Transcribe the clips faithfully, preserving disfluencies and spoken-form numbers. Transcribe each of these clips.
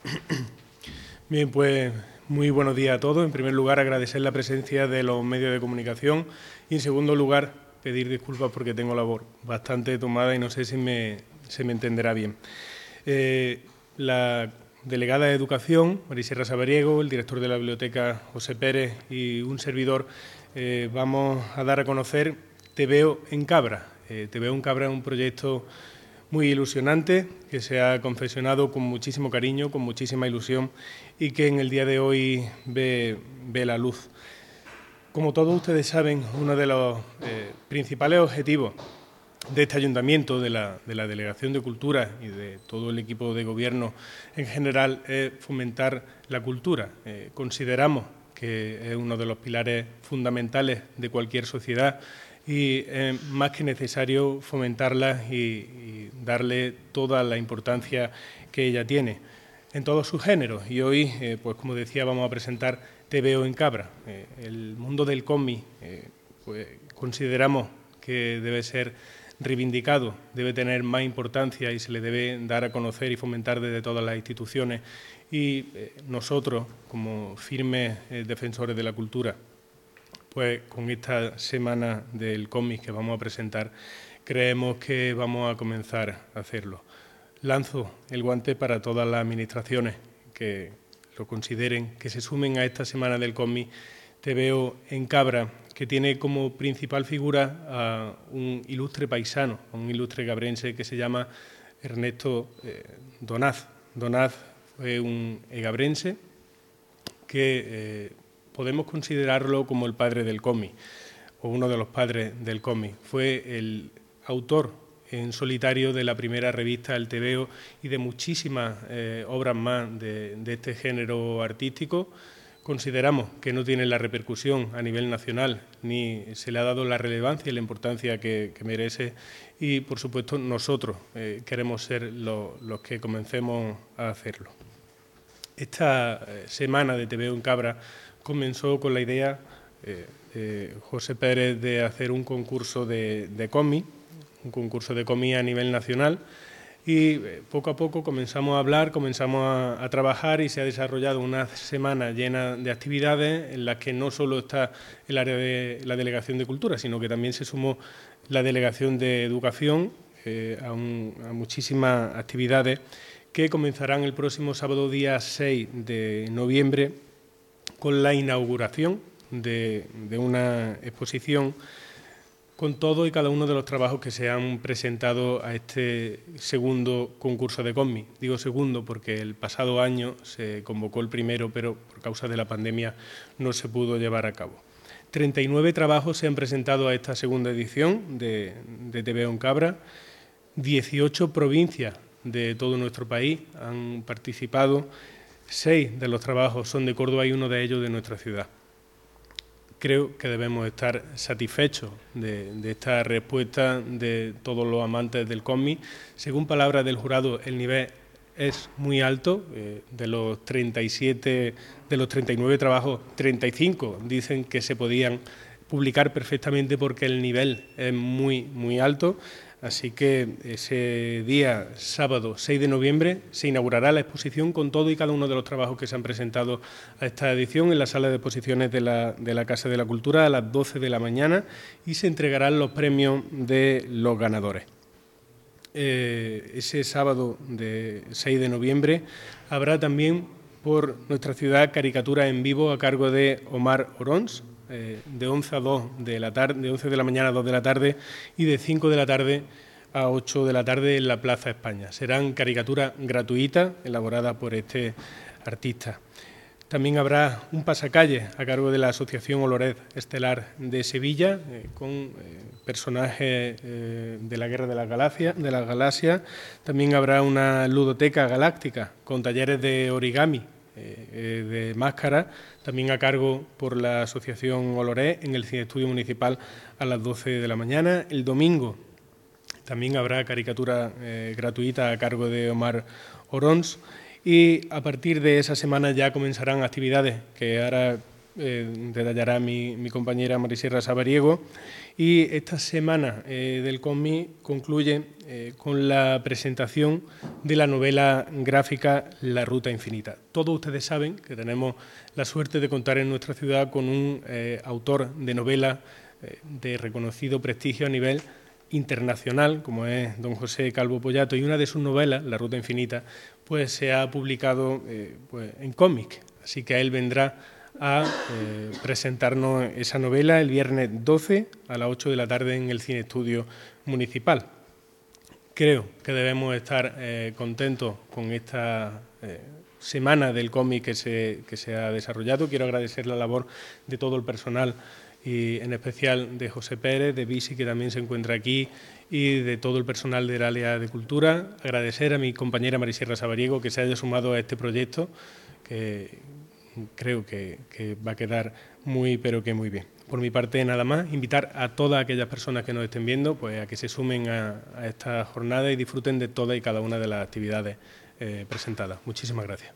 Bien, pues muy buenos días a todos. En primer lugar, agradecer la presencia de los medios de comunicación y, en segundo lugar, pedir disculpas porque tengo la voz bastante tomada y no sé si me, se me entenderá bien. Eh, la delegada de Educación, Marisierra Sabariego, el director de la biblioteca, José Pérez, y un servidor, eh, vamos a dar a conocer Te veo en Cabra. Eh, Te veo en Cabra es un proyecto muy ilusionante, que se ha confeccionado con muchísimo cariño, con muchísima ilusión y que en el día de hoy ve, ve la luz. Como todos ustedes saben, uno de los eh, principales objetivos de este ayuntamiento, de la, de la Delegación de Cultura y de todo el equipo de gobierno en general es fomentar la cultura. Eh, consideramos que es uno de los pilares fundamentales de cualquier sociedad y es más que necesario fomentarla y, y darle toda la importancia que ella tiene en todos sus géneros. Y hoy, eh, pues como decía, vamos a presentar Te veo en Cabra. Eh, el mundo del cómic, eh, pues consideramos que debe ser reivindicado, debe tener más importancia y se le debe dar a conocer y fomentar desde todas las instituciones. Y eh, nosotros, como firmes eh, defensores de la cultura, pues con esta semana del cómic que vamos a presentar, creemos que vamos a comenzar a hacerlo. Lanzo el guante para todas las administraciones que lo consideren, que se sumen a esta semana del cómic Te veo en Cabra, que tiene como principal figura a un ilustre paisano, a un ilustre cabrense que se llama Ernesto eh, Donaz. Donaz fue un egabrense que eh, podemos considerarlo como el padre del cómic, o uno de los padres del cómic. Fue el autor en solitario de la primera revista El Tebeo y de muchísimas eh, obras más de, de este género artístico. Consideramos que no tiene la repercusión a nivel nacional ni se le ha dado la relevancia y la importancia que, que merece y, por supuesto, nosotros eh, queremos ser lo, los que comencemos a hacerlo. Esta eh, semana de Te veo en Cabra comenzó con la idea eh, de José Pérez de hacer un concurso de, de cómic, un concurso de cómic a nivel nacional y eh, poco a poco comenzamos a hablar, comenzamos a, a trabajar y se ha desarrollado una semana llena de actividades en las que no solo está el área de la Delegación de Cultura, sino que también se sumó la Delegación de Educación eh, a, un, a muchísimas actividades que comenzarán el próximo sábado día seis de noviembre con la inauguración de, de una exposición con todo y cada uno de los trabajos que se han presentado a este segundo concurso de cómic. Digo segundo porque el pasado año se convocó el primero, pero por causa de la pandemia no se pudo llevar a cabo. treinta y nueve trabajos se han presentado a esta segunda edición de, de Te veo en Cabra, dieciocho provincias de todo nuestro país han participado, seis de los trabajos son de Córdoba y uno de ellos de nuestra ciudad. Creo que debemos estar satisfechos de, de esta respuesta de todos los amantes del cómic. Según palabras del jurado, el nivel es muy alto. Eh, de los treinta y siete, de los treinta y nueve trabajos, treinta y cinco dicen que se podían publicar perfectamente porque el nivel es muy, muy alto. Así que ese día, sábado seis de noviembre, se inaugurará la exposición con todo y cada uno de los trabajos que se han presentado a esta edición en la sala de exposiciones de la, de la Casa de la Cultura a las doce de la mañana y se entregarán los premios de los ganadores. Eh, ese sábado de seis de noviembre habrá también por nuestra ciudad caricatura en vivo a cargo de Omar Orons, Eh, de once a dos de la tarde, de once de la mañana a dos de la tarde y de cinco de la tarde a ocho de la tarde en la Plaza España. Serán caricaturas gratuitas elaboradas por este artista. También habrá un pasacalle a cargo de la Asociación Olorez Estelar de Sevilla eh, con eh, personajes eh, de la Guerra de las Galaxias, de las Galaxias. También habrá una ludoteca galáctica con talleres de origami, Eh, de máscara, también a cargo por la Asociación Oloré en el Cine Estudio Municipal a las doce de la mañana. El domingo también habrá caricatura eh, gratuita a cargo de Omar Orons y a partir de esa semana ya comenzarán actividades que ahora eh, detallará mi, mi compañera Marisierra Sabariego. Y esta semana eh, del cómic concluye eh, con la presentación de la novela gráfica La Ruta Infinita. Todos ustedes saben que tenemos la suerte de contar en nuestra ciudad con un eh, autor de novela eh, de reconocido prestigio a nivel internacional, como es don José Calvo Pollato, y una de sus novelas, La Ruta Infinita, pues se ha publicado eh, pues, en cómic. Así que él vendrá a eh, presentarnos esa novela el viernes doce a las ocho de la tarde en el Cine Estudio Municipal. Creo que debemos estar eh, contentos con esta eh, semana del cómic que se, que se ha desarrollado. Quiero agradecer la labor de todo el personal y en especial de José Pérez, de Bisi, que también se encuentra aquí, y de todo el personal del área de cultura. Agradecer a mi compañera Marisierra Sabariego que se haya sumado a este proyecto, que creo que, que va a quedar muy, pero que muy bien. Por mi parte, nada más, invitar a todas aquellas personas que nos estén viendo pues, a que se sumen a, a esta jornada y disfruten de todas y cada una de las actividades eh, presentadas. Muchísimas gracias.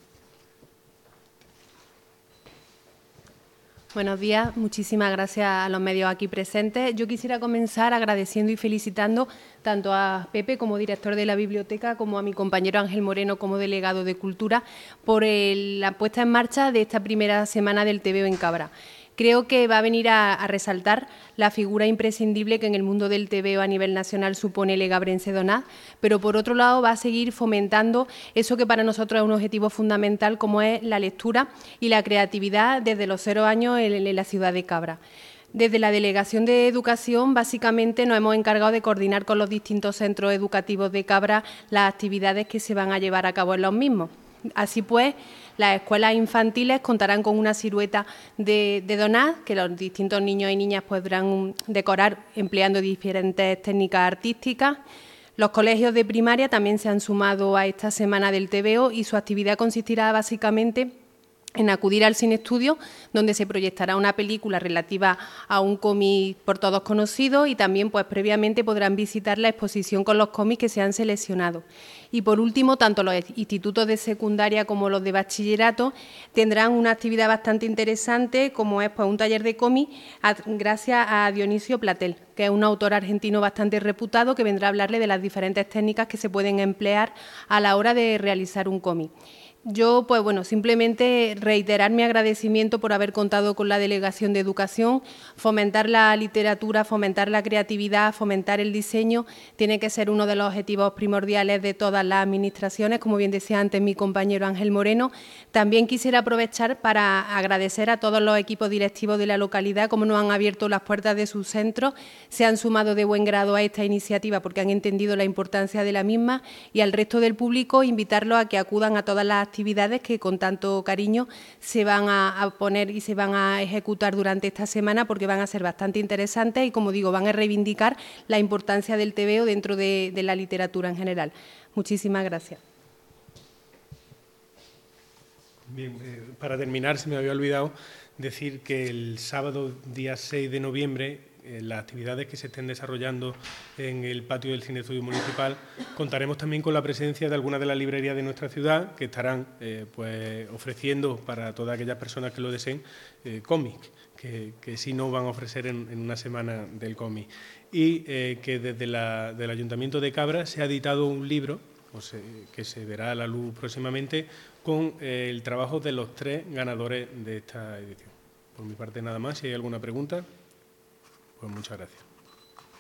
Buenos días, muchísimas gracias a los medios aquí presentes. Yo quisiera comenzar agradeciendo y felicitando tanto a Pepe como director de la biblioteca como a mi compañero Ángel Moreno como delegado de Cultura por el, la puesta en marcha de esta primera semana del T V O en Cabra. Creo que va a venir a, a resaltar la figura imprescindible que en el mundo del T V O a nivel nacional supone el Egabrense Donat, pero por otro lado va a seguir fomentando eso que para nosotros es un objetivo fundamental, como es la lectura y la creatividad desde los cero años en, en la ciudad de Cabra. Desde la Delegación de Educación, básicamente, nos hemos encargado de coordinar con los distintos centros educativos de Cabra las actividades que se van a llevar a cabo en los mismos. Así pues, las escuelas infantiles contarán con una silueta de, de Donat, que los distintos niños y niñas podrán decorar empleando diferentes técnicas artísticas. Los colegios de primaria también se han sumado a esta semana del T V O y su actividad consistirá básicamente en acudir al Cine Estudio, donde se proyectará una película relativa a un cómic por todos conocido y también pues previamente podrán visitar la exposición con los cómics que se han seleccionado. Y por último, tanto los institutos de secundaria como los de bachillerato tendrán una actividad bastante interesante, como es pues, un taller de cómic gracias a Dionisio Platel, que es un autor argentino bastante reputado que vendrá a hablarle de las diferentes técnicas que se pueden emplear a la hora de realizar un cómic. Yo, pues bueno, simplemente reiterar mi agradecimiento por haber contado con la Delegación de Educación. Fomentar la literatura, fomentar la creatividad, fomentar el diseño, tiene que ser uno de los objetivos primordiales de todas las administraciones, como bien decía antes mi compañero Ángel Moreno. También quisiera aprovechar para agradecer a todos los equipos directivos de la localidad, como nos han abierto las puertas de sus centros, se han sumado de buen grado a esta iniciativa porque han entendido la importancia de la misma, y al resto del público invitarlos a que acudan a todas las actividades que con tanto cariño se van a, a poner y se van a ejecutar durante esta semana, porque van a ser bastante interesantes y, como digo, van a reivindicar la importancia del T V O dentro de, de la literatura en general. Muchísimas gracias. Bien, eh, para terminar, se me había olvidado decir que el sábado, día seis de noviembre, eh, las actividades que se estén desarrollando en el patio del Cine Estudio Municipal, contaremos también con la presencia de algunas de las librerías de nuestra ciudad que estarán eh, pues, ofreciendo para todas aquellas personas que lo deseen eh, cómics, que, que sí no van a ofrecer en, en una semana del cómic. Y eh, que desde la, del Ayuntamiento de Cabra se ha editado un libro o se, que se verá a la luz próximamente con eh, el trabajo de los tres ganadores de esta edición. Por mi parte nada más. Si hay alguna pregunta, pues muchas gracias.